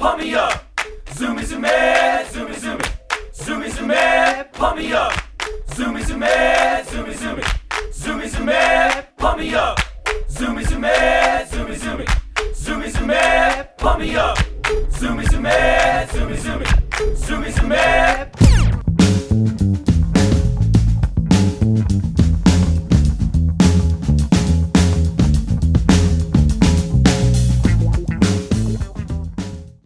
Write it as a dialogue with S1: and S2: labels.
S1: pump me up. Zoomy, zoomy, zoomy, zoomy. Zoomy, zoomy, pump me up. Zoomy, zoomy, zoomy, zoomy. Zoomy, zoomy, pump me up. Zoomy, zoomy, zoomy, zoomy. Zoomy, zoomy, pump me up. Zoomy, zoomy, zoomy, zoomy. Zoomy, zoomy.